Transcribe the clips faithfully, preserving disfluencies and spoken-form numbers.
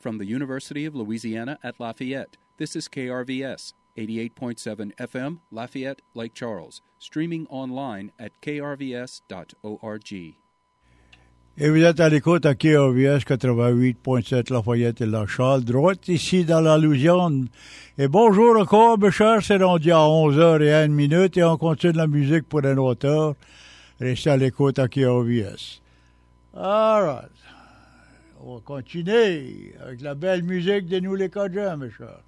from the University of Louisiana at Lafayette. This is K R V S, eighty-eight point seven F M, Lafayette, Lake Charles, streaming online at k r v s dot org. Et vous êtes à l'écoute à K R V S quatre-vingt-huit point sept Lafayette et La Charles, droite ici dans la Louisiane. Et bonjour encore, mes chers, c'est rendu à onze heures et une minute et on continue la musique pour un auteur. Restez à l'écoute à K R V S. All right. On va continuer avec la belle musique de nous les Cajuns, mes chers.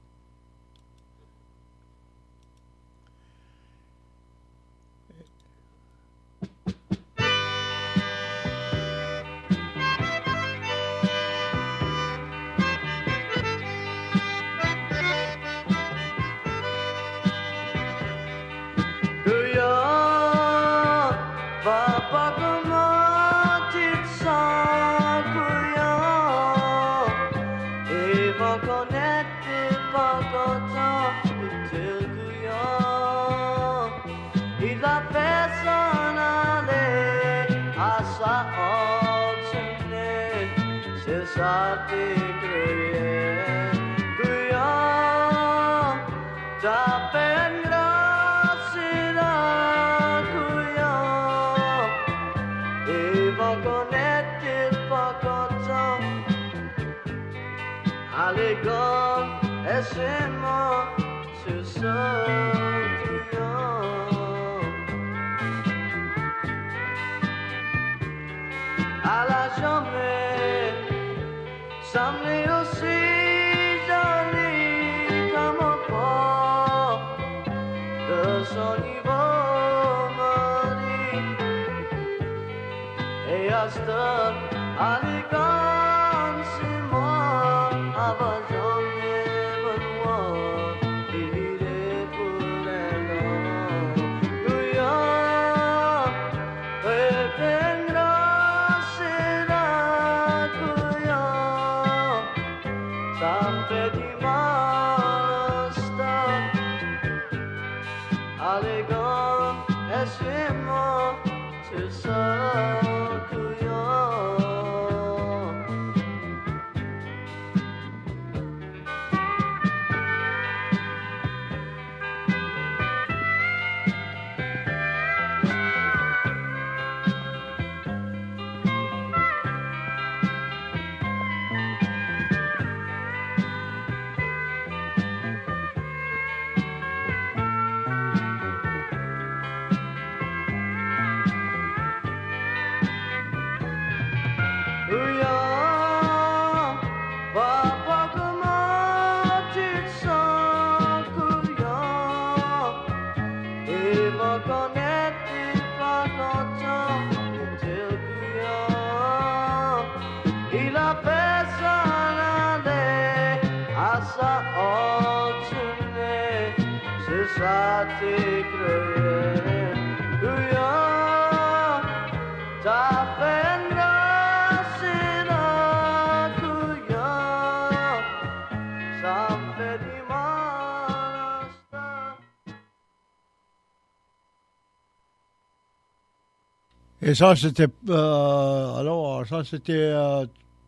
Et ça, c'était... Euh, alors, ça, c'était euh,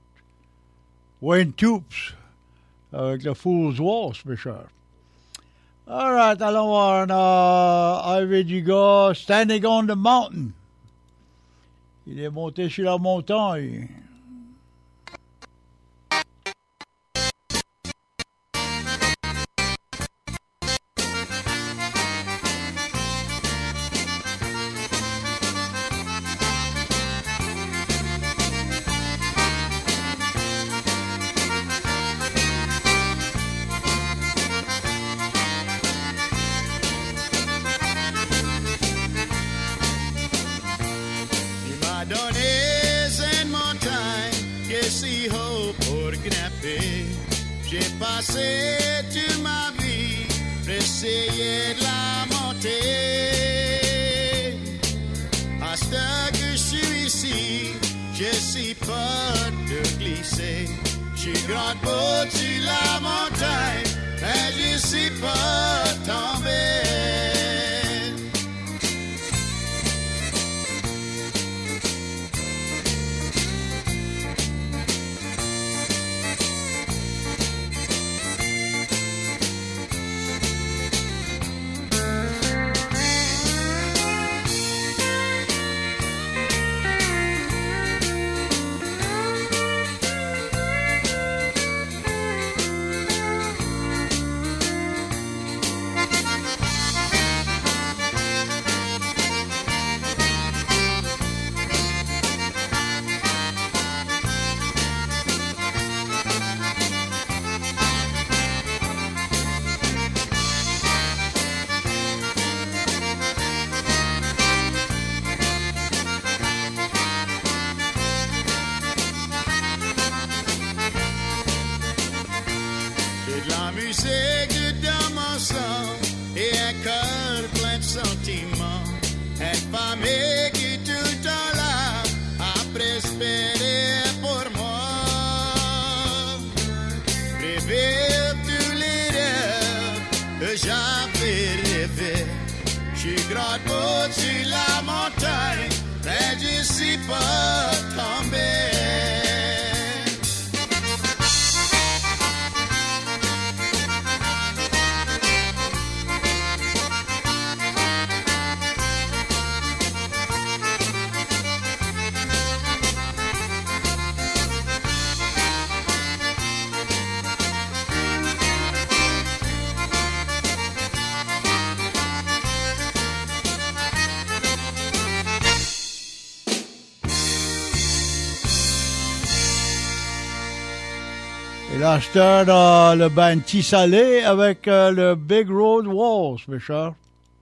Wayne Toups avec le Fool's Waltz, mes chers. All right, allons voir. On avait du gars Standing on the Mountain. Il est monté sur la montagne. sentiments. Une famille qui tout le temps là a prospéré pour moi. Rêver tous les rêves que j'avais rêvé. Je gratte au-dessus la montagne, mais je suis pas tombé. Et là, c'était dans le band Tissalé avec euh, le Big Road Waltz, mes chers.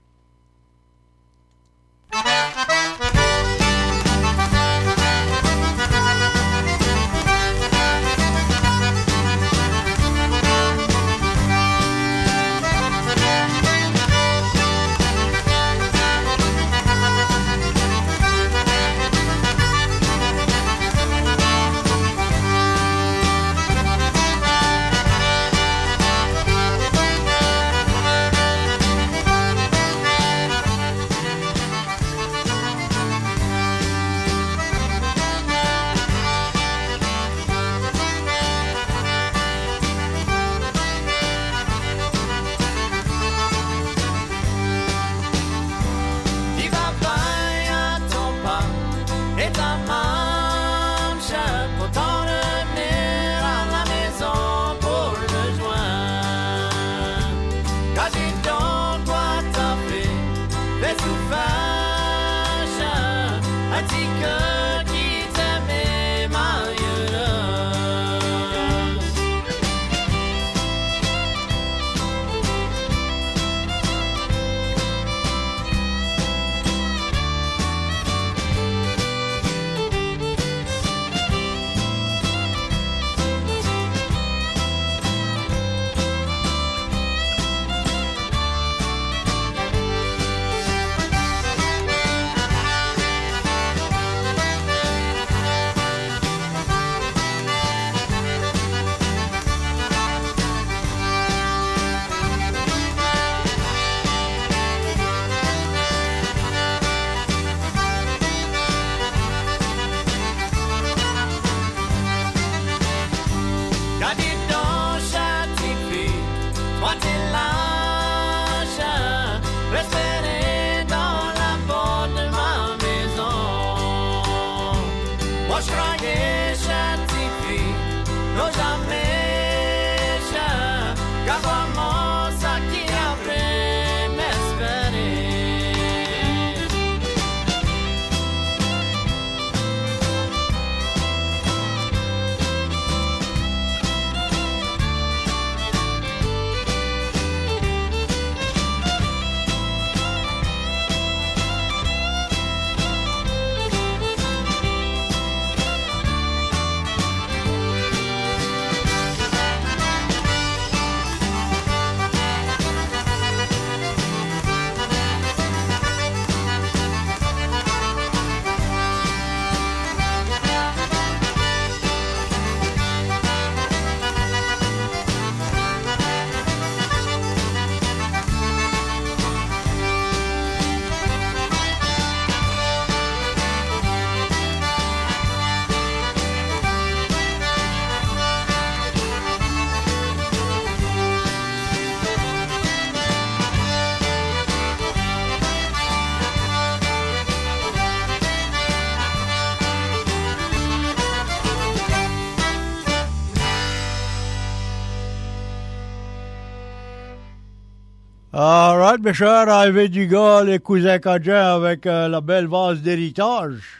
All right, mes chers, arrivé du gars, les cousins Cajun avec euh, la belle vase d'héritage.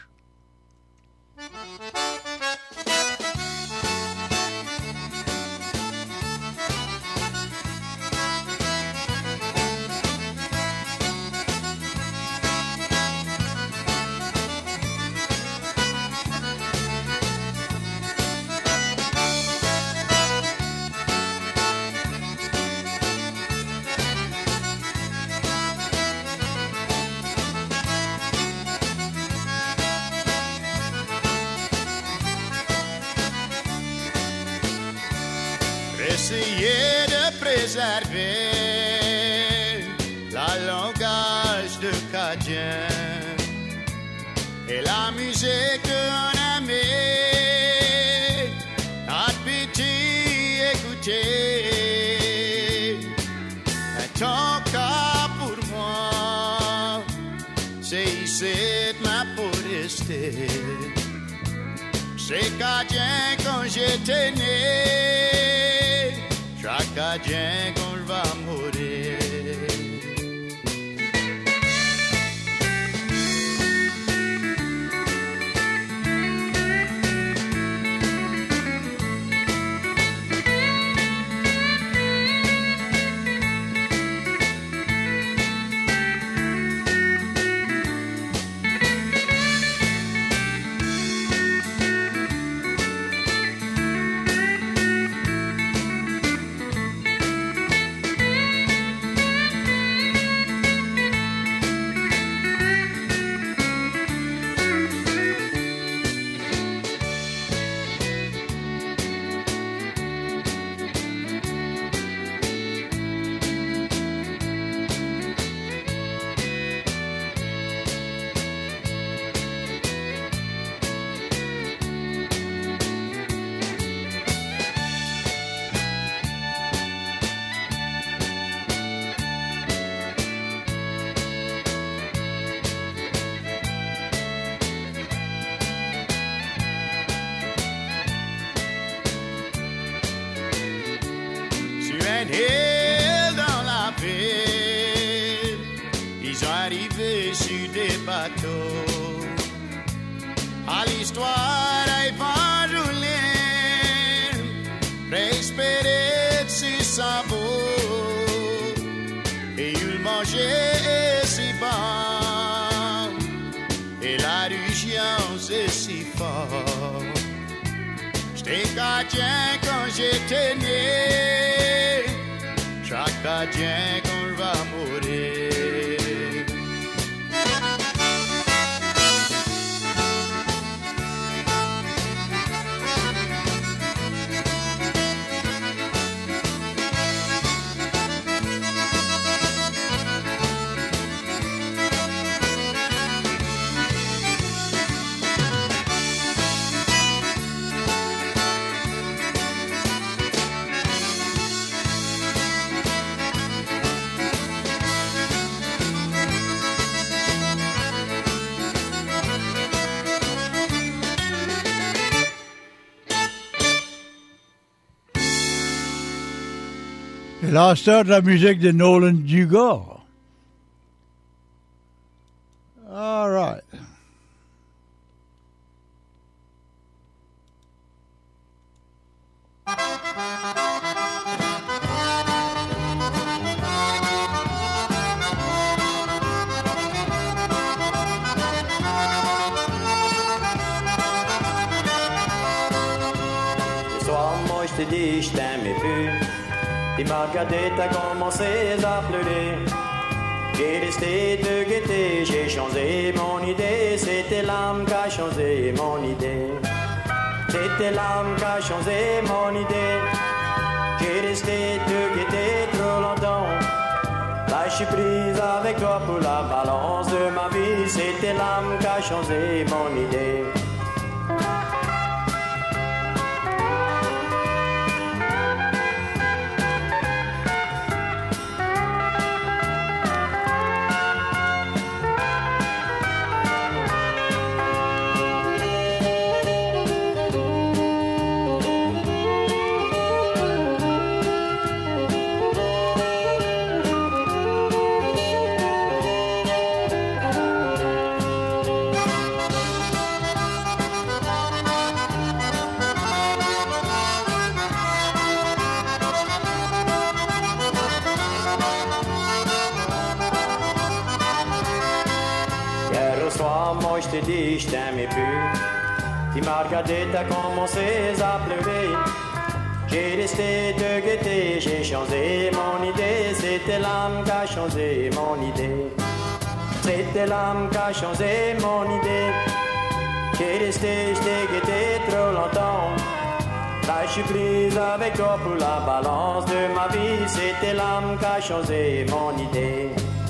préserver le langage de Cadien et la musique qu'on aimait, notre petit écouter. Un tant qu'à pour moi, c'est ici ma pour rester. C'est Cadien quand j'étais né, chaque Cadien quand je vais mourir. Hill dans la ville, ils sont arrivés sur des bateaux. À l'histoire évangélique, espérer si ça vaut. Et ils mangeaient si bon, et la religion c'est si fort. J'étais Cadien quand j'étais né, chaque Cadien quand je vais mourir. Et là, c'est de la musique de Nolan Dugas. All right. Le soir, moi, je te dis, je t'aimais plus. Il m'a regardé, t'as commencé à pleurer. J'ai resté de guetter, j'ai changé mon idée. C'était l'âme qui a changé mon idée. C'était l'âme qui a changé mon idée. J'ai resté de guetter trop longtemps. Là, je suis prise avec toi pour la balance de ma vie. C'était l'âme qui a changé mon idée. Moi je te dis je t'aimais plus. Tu m'as regardé, t'as commencé à pleurer. J'ai resté de guetter, j'ai changé mon idée. C'était l'âme qui a changé mon idée. C'était l'âme qui a changé mon idée. J'ai resté, je t'ai guetté trop longtemps. Là, je suis prise avec toi pour la balance de ma vie. C'était l'âme qui a changé mon idée.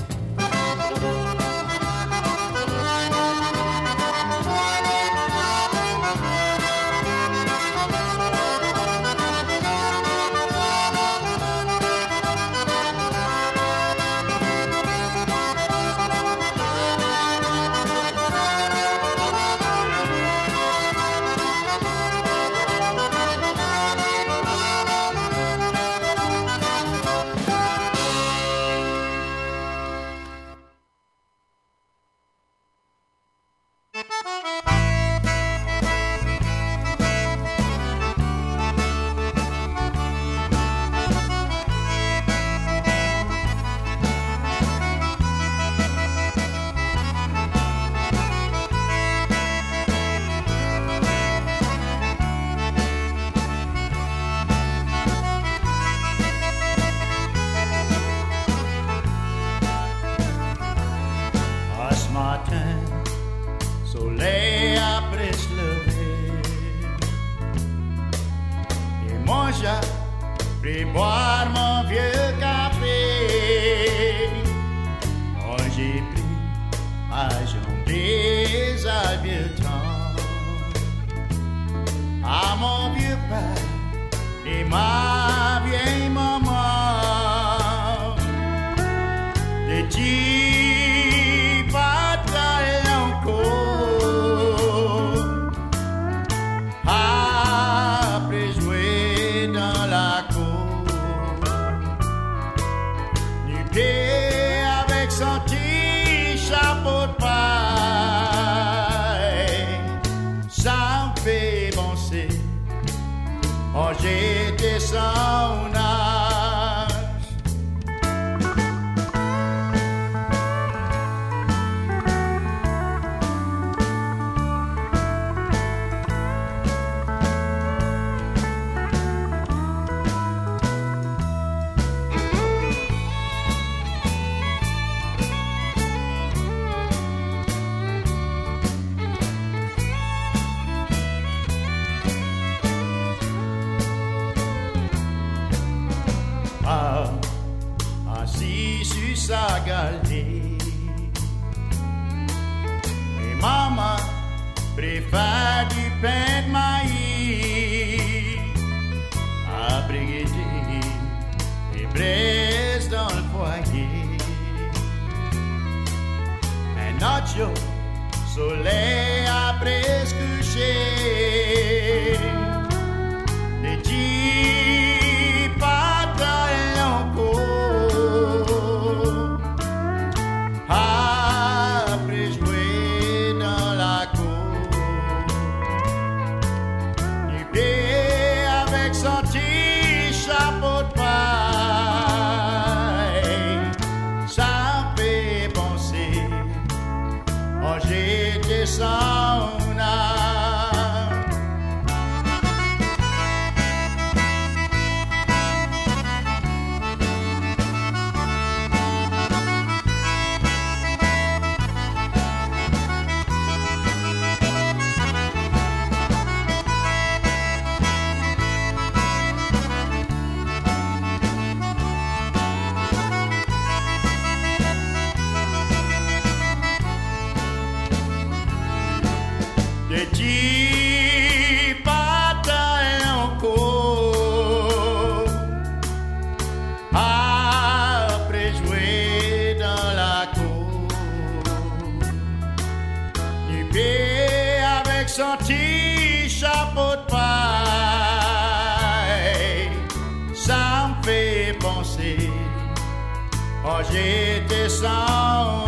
J'étais sans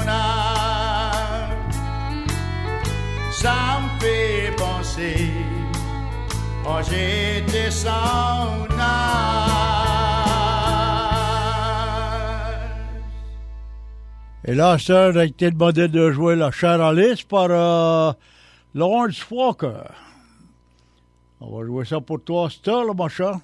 âme, ça me fait penser, oh j'étais sans âme. Et là, ça, j'ai été demandé de jouer la Charalice par euh, Lawrence Walker. On va jouer ça pour toi, c'est là, mon chat.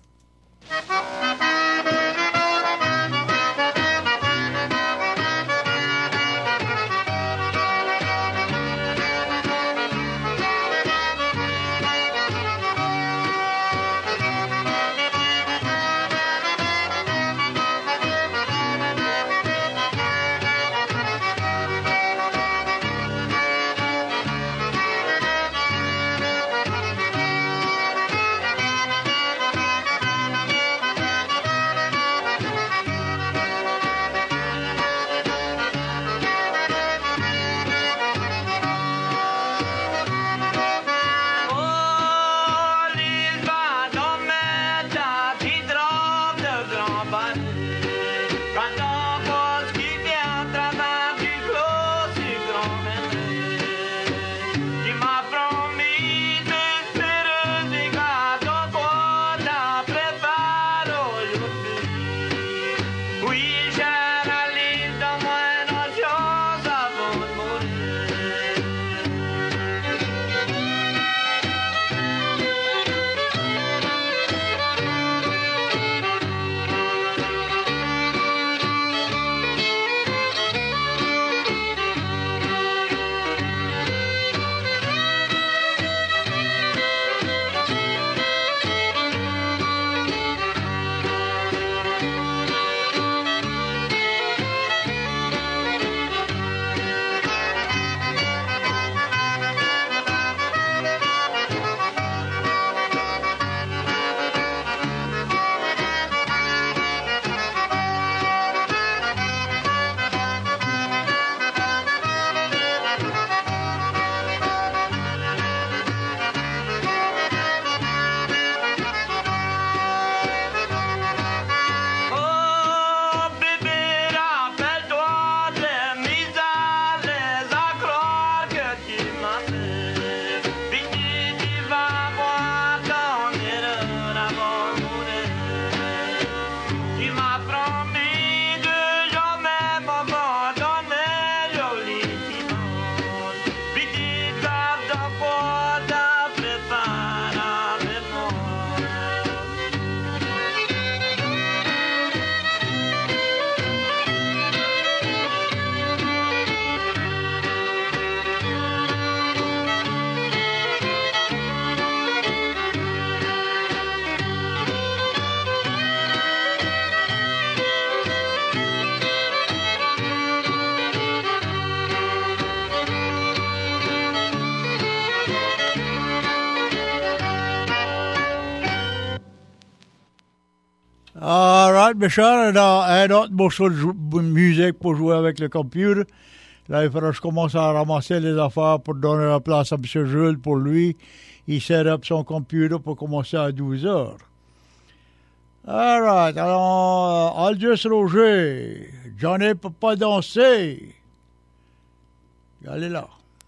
Béchard, dans un autre morceau de jou- musique pour jouer avec le computer. Là, il faudra que je commence à ramasser les affaires pour donner la place à M. Jules pour lui. Il set up son computer pour commencer à douze heures. All right, alors, euh, Aldous Roger, Johnny peut pas danser. Allez là.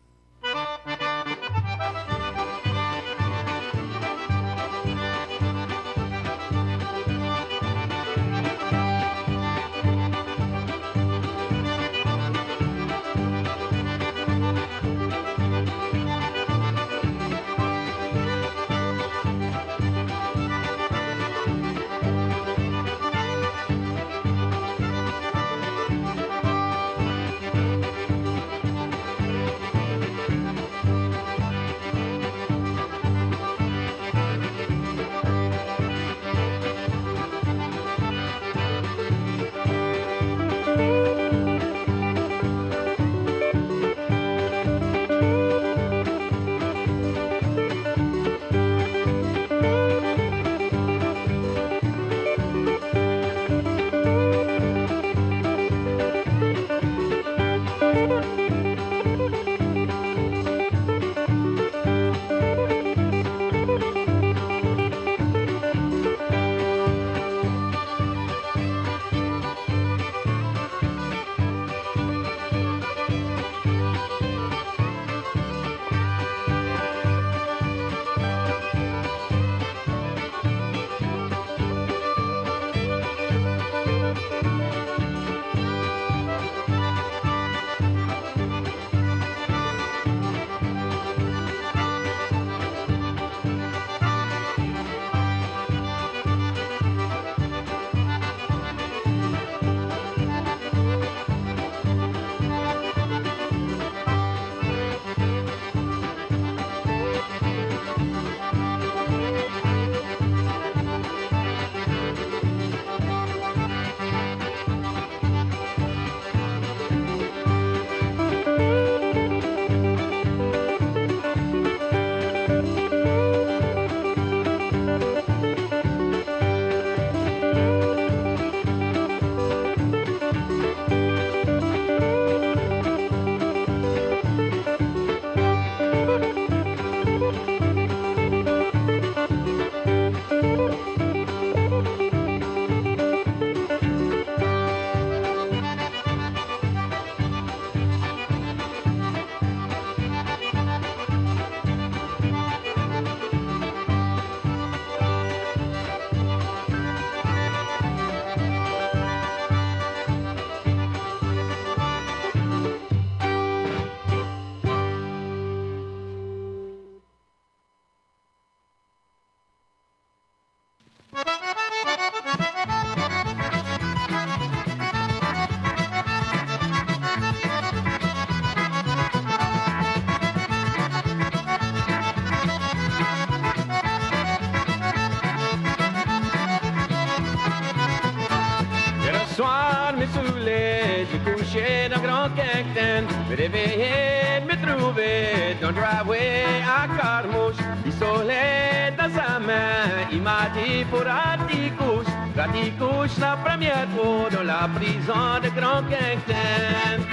coucher d'un grand quinquaine, me réveiller, me trouver dans le driveway à Carmouche. Il soleil dans sa main, il m'a dit pour t'y couche, t'y couche la première fois dans la prison de grand quinquaine.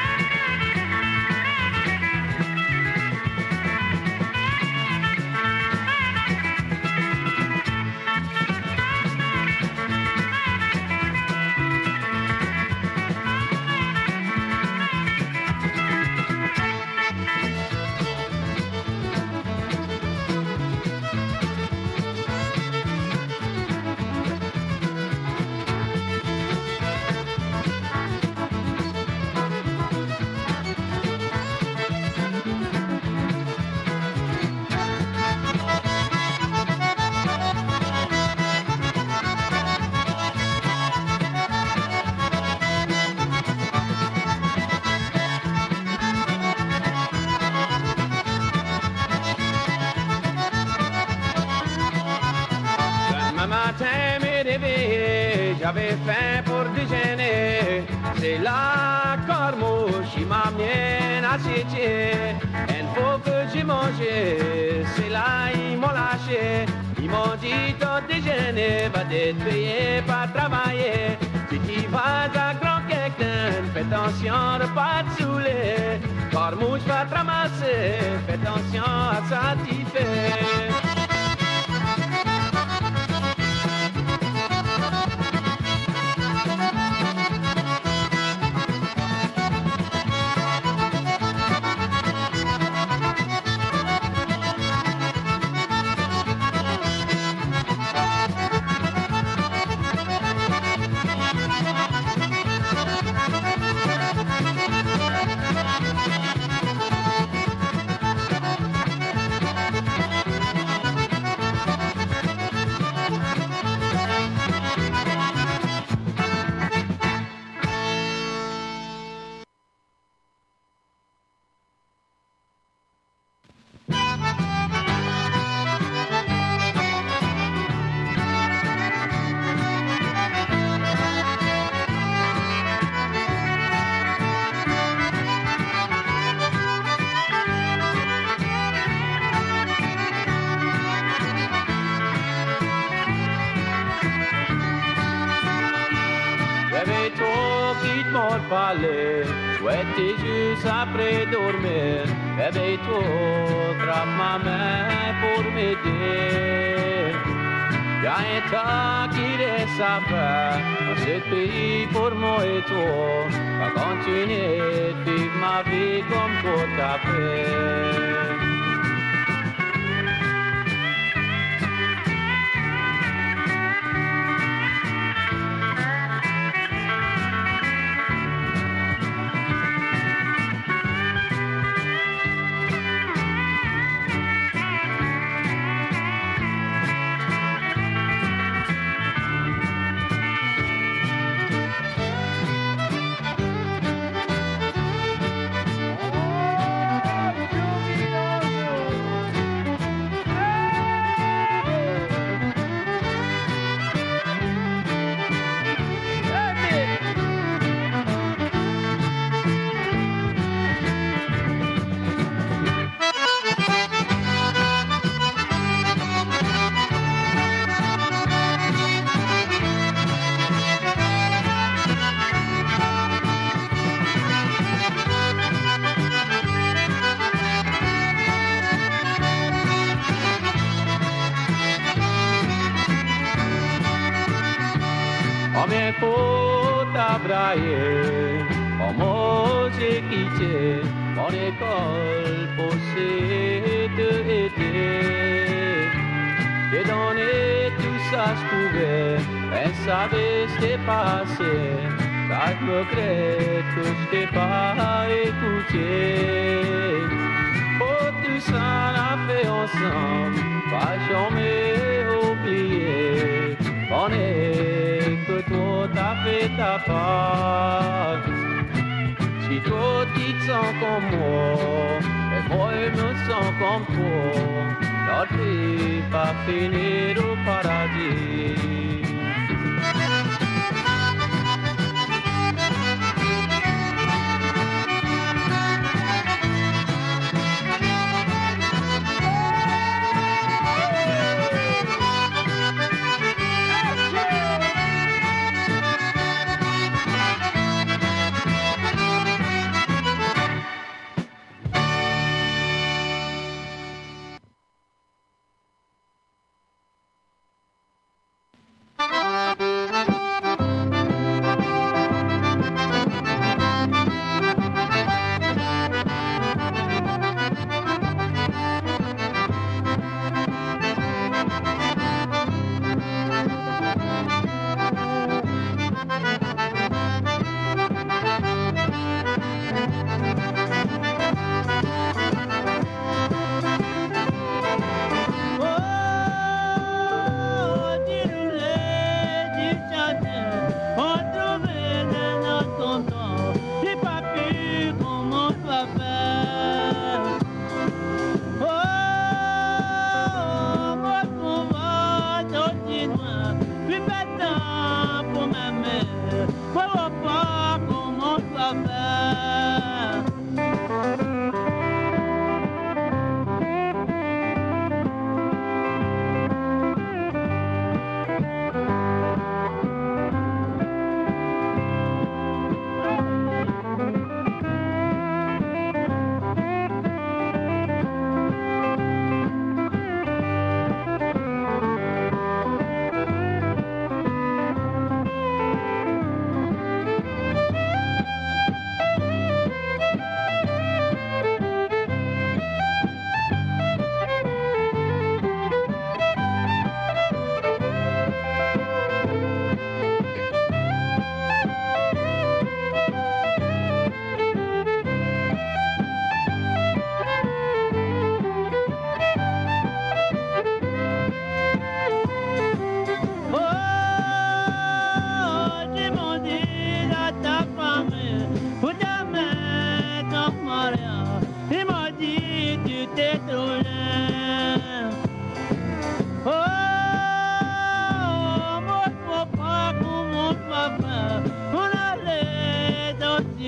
J'avais faim pour déjeuner, c'est là Carmouche, il m'amène à Chiché. Une fois que j'ai mangé, c'est là ils m'ont lâché. Ils m'ont dit ton déjeuner va être payé par travailler. Si tu vas à grand quelqu'un, fais attention de pas te saouler. Car mouche va te ramasser, fais attention à ça t'y fais. Ouais, t'es juste après dormir. Réveille-toi, attrape ma main pour m'aider. Y'a un temps qui reste à faire dans ce pays pour moi et toi. Va continuer de vivre ma vie comme toi t'as fait. Comment j'ai quitté mon école pour t'aider. J'ai donné tout ça je pouvais, mais ça s'est passé. Ça je regrette que je t'ai pas écouté. Oh tout ça on a fait ensemble, pas jamais oublié. On est que toi t'as fait ta part. Si toi tu te sens comme moi, et moi je me sens comme toi, notre vie va finir au paradis. Thank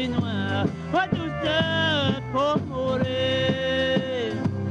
nuit noire, moi tout seul pour mourir.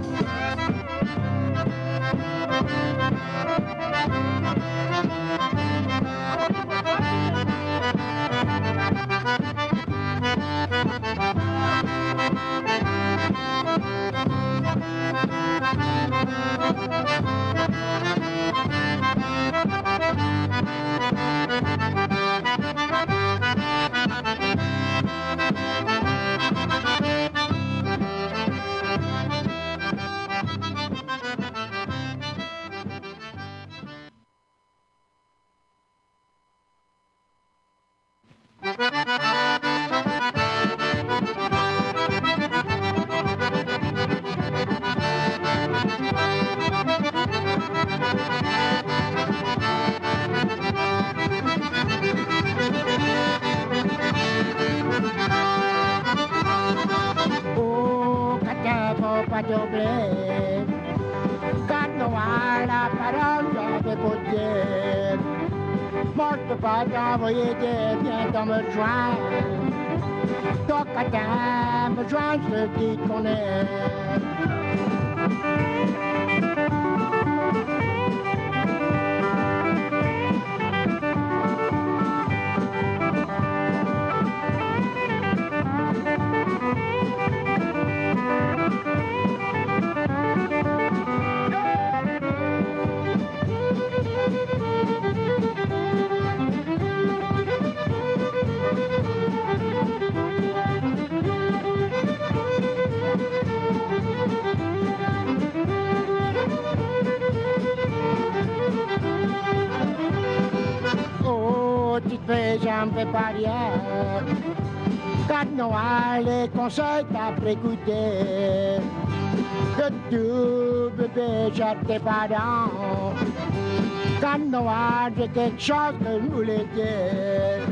Oh, Catin, faut pas t'oublier. Quand Noël, la parole, j'avais côté. Moi, je peux pas t'envoyer des biens dans me joindre. Toi, Catin, me joindre, je te dis qu'on est. Oh, tu te fais, j'en fais pas rien. Quand Noël, les conseils t'as précoudé. Que tout bébé, jette tes parents. Quand Noël, j'ai quelque chose que je voulais dire.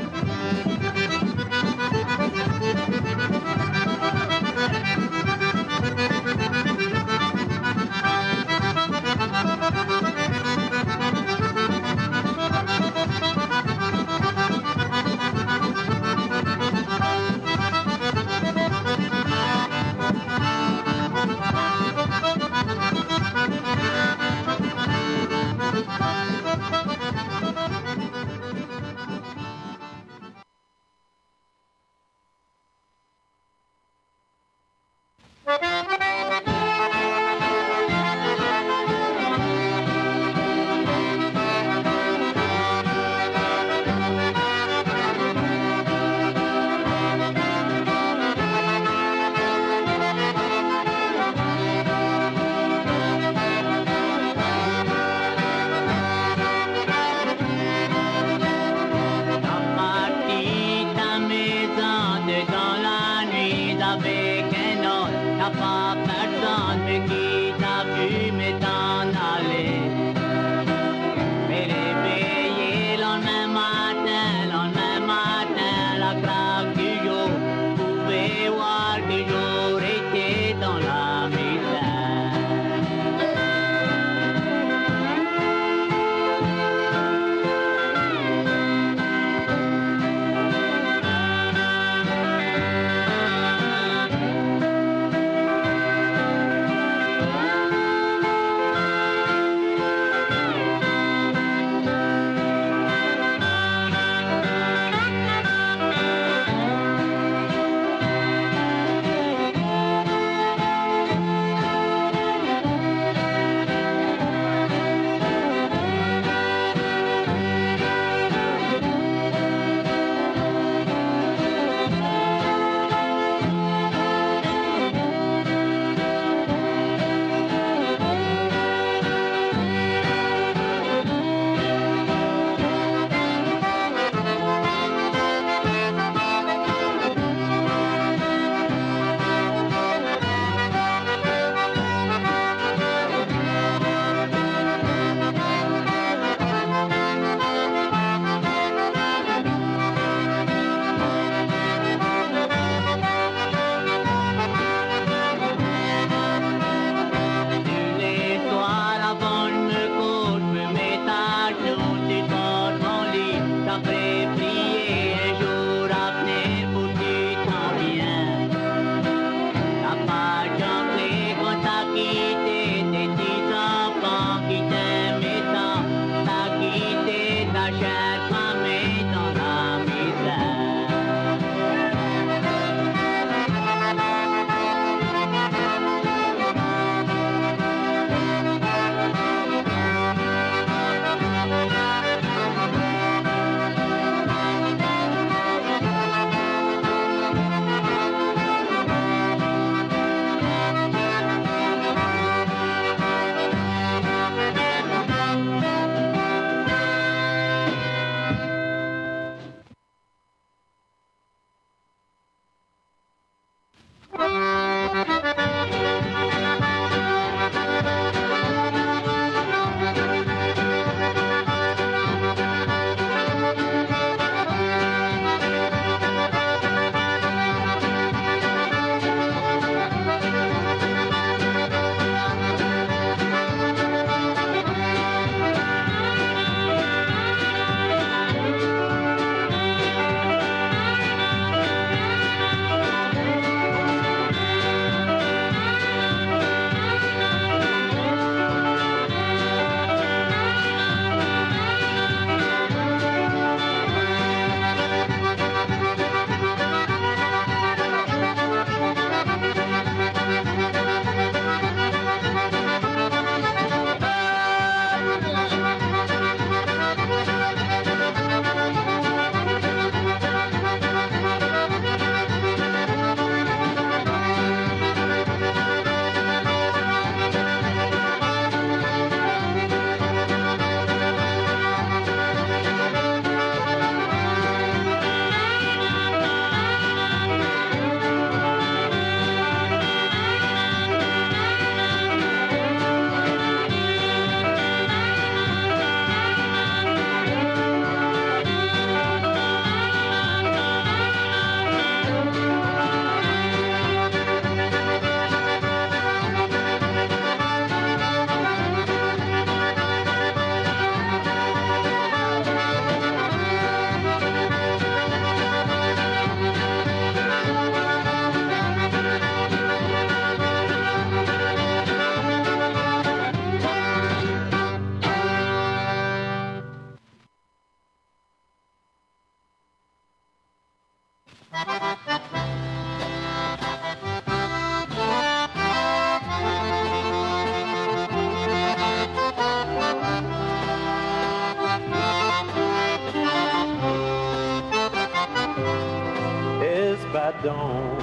Espadon,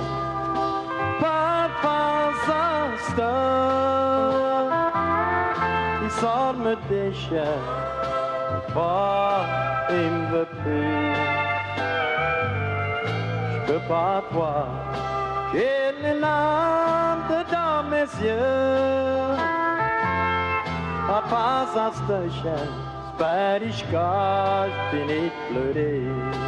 papa Sasta, il sort me déchire, pas il me veut plus. Je peux pas voir, j'ai les larmes dans mes yeux. Papa Sasta, j'espère que je finis de pleurer.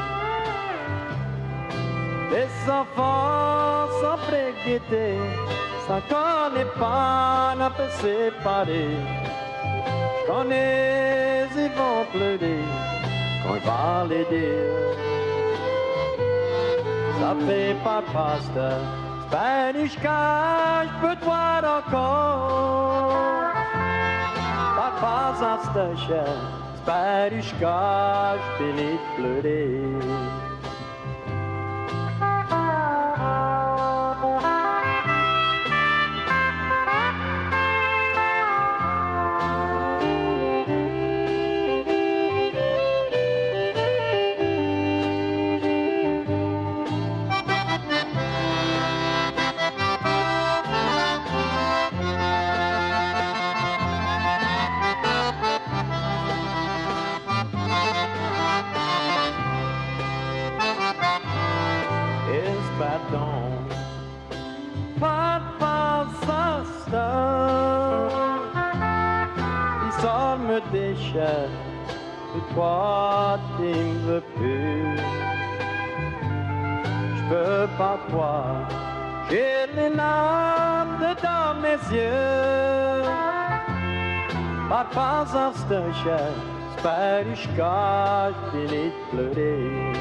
Les enfants sont préguettés, ça connaît pas, n'a pas séparé. Je connais, ils vont pleurer quand il va les dire. Ça fait pas pasta, Spanish cash, je peux te voir encore. Papa s'en cher, Spanish cash, finis de pleurer. Papa Sasta, il sort me déchire, de toi tu me veux plus. Je peux pas voir, j'ai les larmes dans mes yeux. Papa Sasta, j'espère que je finis de pleurer.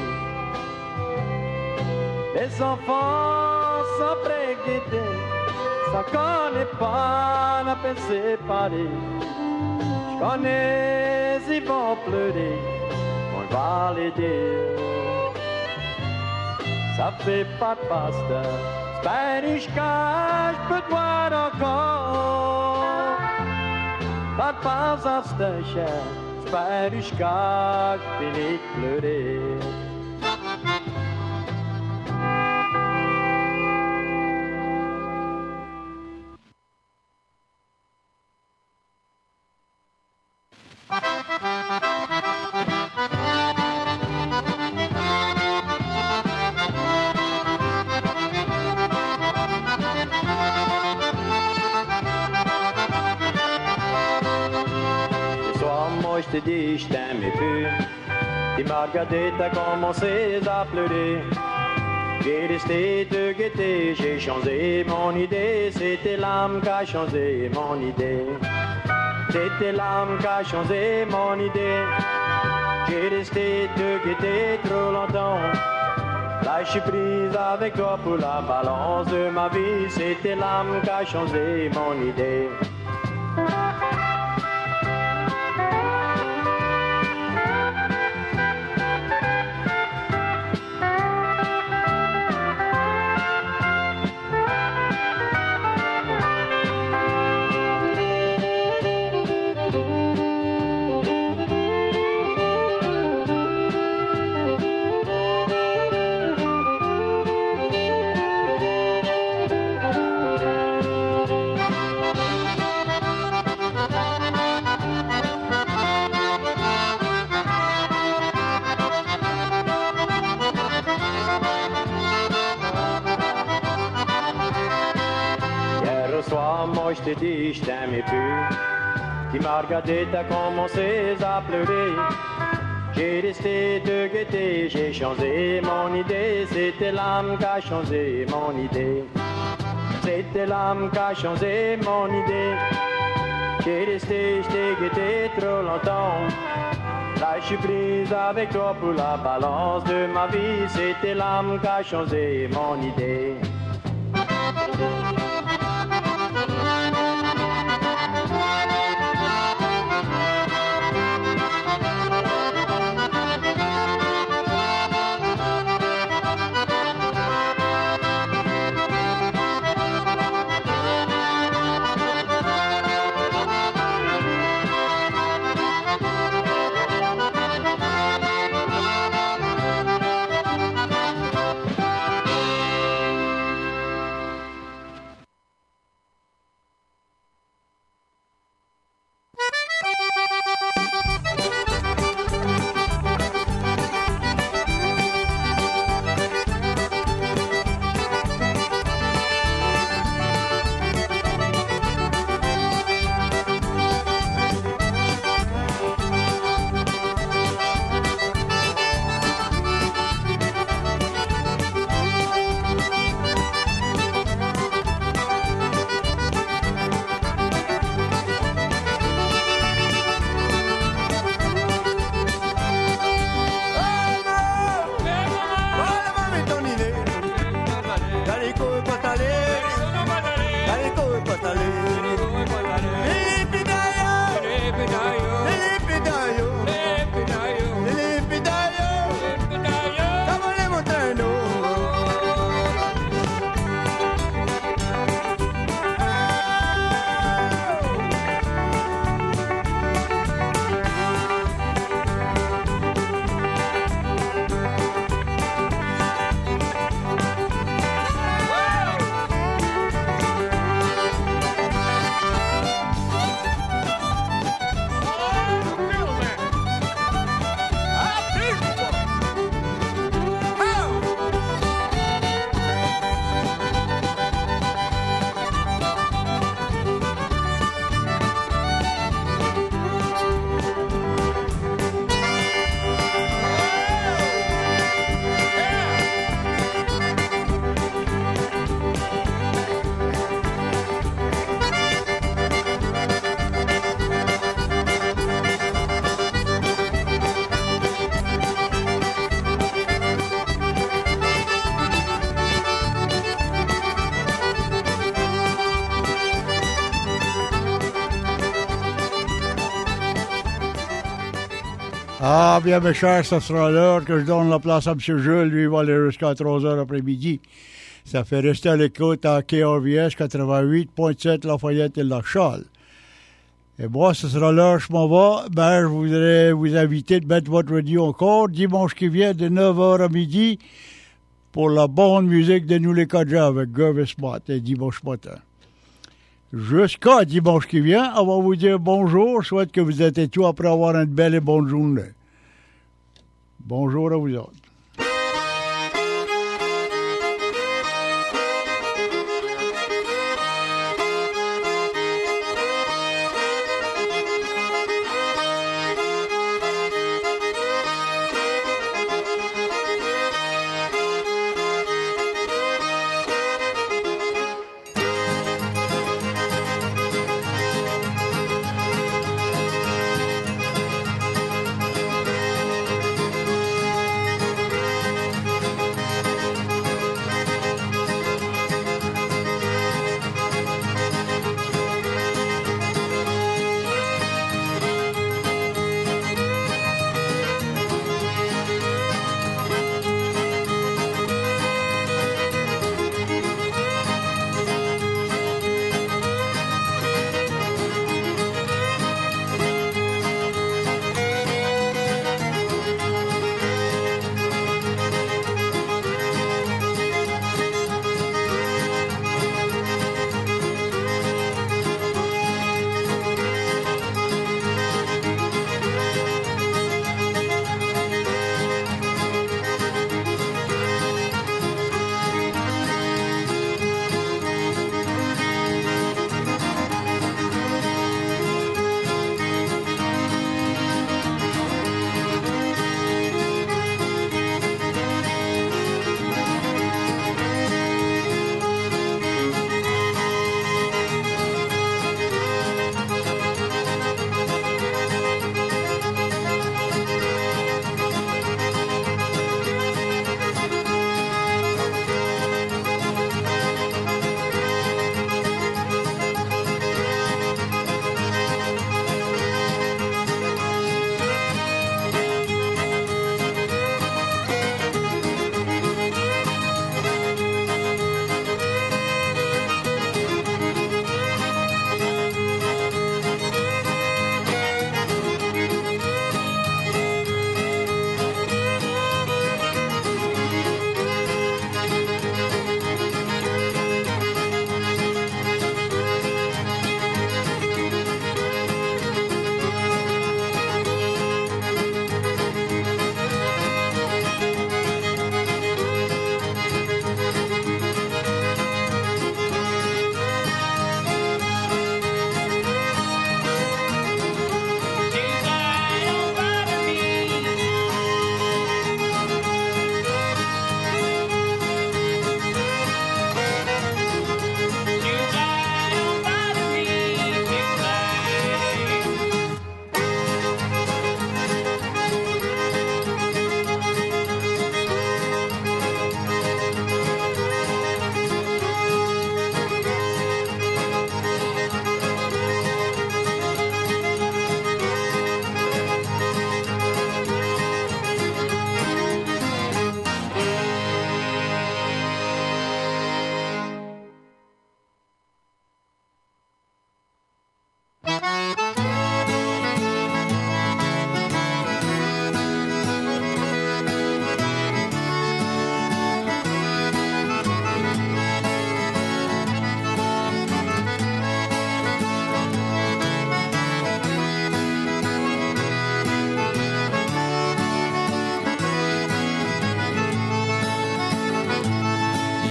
Les enfants sont préguettés, ça connaît pas, n'a pas séparé. Je connais, ils vont pleurer, on va les dire. Ça fait pas de pasta, Spanish cash, je peux te voir encore. Pas de pasta, station, Spanish cash, finis de pleurer. je te dis, je t'aimais plus. Tu m'as regardé, t'as commencé à pleurer. J'ai resté te guetter, j'ai changé mon idée. C'était l'âme qui a changé mon idée. C'était l'âme qui a changé mon idée. J'ai resté te guetter trop longtemps. Là je suis prise avec toi pour la balance de ma vie. C'était l'âme qui a changé mon idée. Moi je te dis, je t'aimais plus. Tu m'as regardé, t'as commencé à pleurer. J'ai resté te guetter, j'ai changé mon idée. C'était l'âme qui a changé mon idée. C'était l'âme qui a changé mon idée. J'ai resté, je t'ai guetté trop longtemps. Là je suis prise avec toi pour la balance de ma vie. C'était l'âme qui a changé mon idée. Ah, bien, mes chers, ce sera l'heure que je donne la place à M. Jules. Lui, il va aller jusqu'à trois heures après-midi. Ça fait rester à l'écoute à K R V S quatre-vingt-huit point sept Lafayette et La Châle. Et moi, ce sera l'heure, je m'en vais. Ben, je voudrais vous inviter de mettre votre radio encore dimanche qui vient de neuf heures à midi pour la bonne musique de Nous les Cadjas avec Gervis Mott et dimanche matin. Jusqu'à dimanche qui vient, on va vous dire bonjour. Je souhaite que vous êtes tout après avoir une belle et bonne journée. Bonjour à vous autres.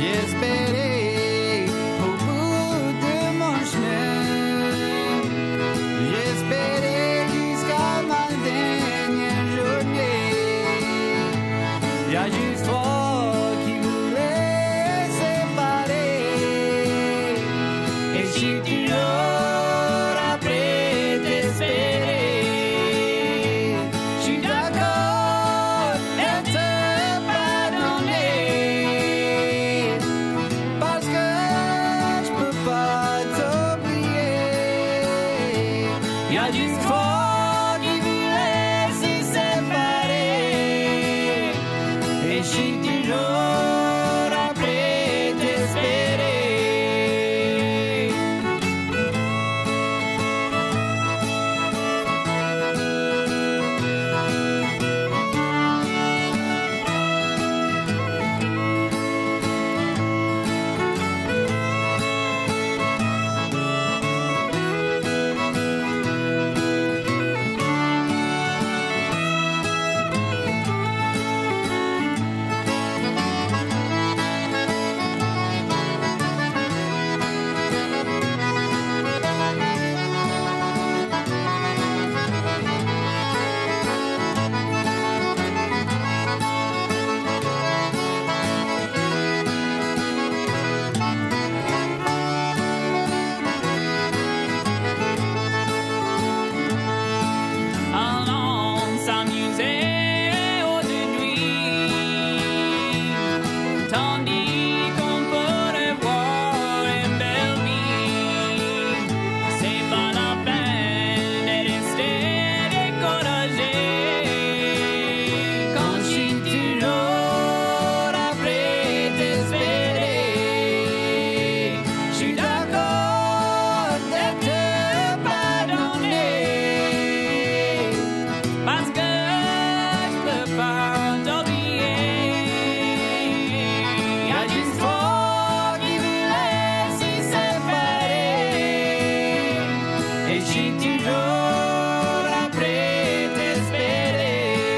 J'espérais au bout de mon chemin, j'espérais jusqu'à ma dernière journée. Y a juste toi qui voulais séparer, et je suis toujours après t'espérer. Je suis d'accord de te pardonner, parce que je peux pas t'oublier. Y a juste toi qui voulais se séparer, et je suis toujours après t'espérer. Allons s'amuser aux deux nuits, tandis qu'on pourrait voir une belle vie. C'est pas la peine de rester découragé, quand je suis toujours après t'espérer. Je suis d'accord de te pardonner, parce que je peux pas t'oublier. Y a juste toi qui voulais se séparer, et je suis toujours après t'espérer.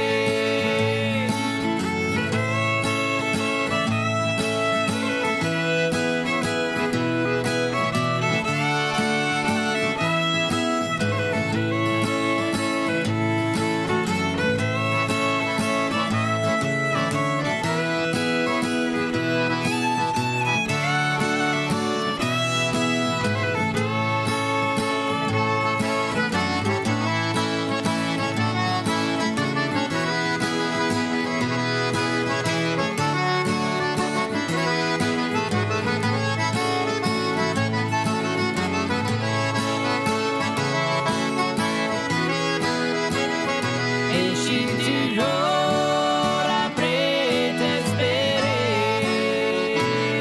Et je suis toujours après t'espérer.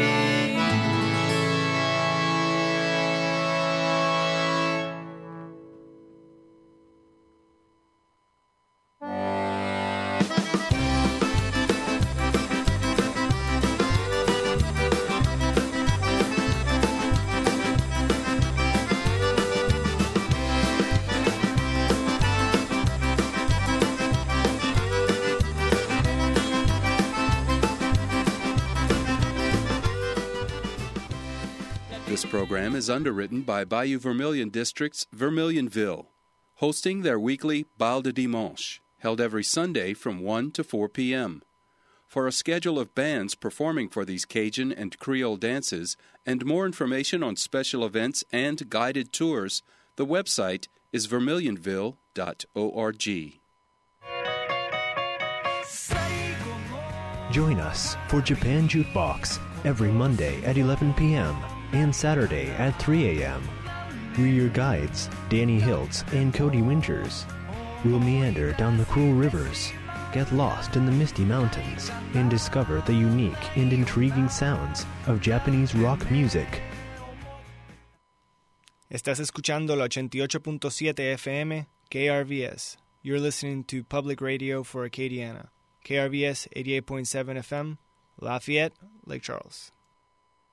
This program is underwritten by Bayou Vermilion District's Vermilionville, hosting their weekly Bal de Dimanche, held every Sunday from one to four p.m. For a schedule of bands performing for these Cajun and Creole dances and more information on special events and guided tours, the website is vermilionville dot org. Join us for Japan Jukebox every Monday at eleven p.m. and Saturday at three a.m. We're your guides, Danny Hiltz and Cody Winters. We'll meander down the cool rivers, get lost in the misty mountains, and discover the unique and intriguing sounds of Japanese rock music. Estás escuchando la ochenta y ocho punto siete F M, K R V S. You're listening to Public Radio for Acadiana. K R V S eighty-eight point seven F M, Lafayette, Lake Charles.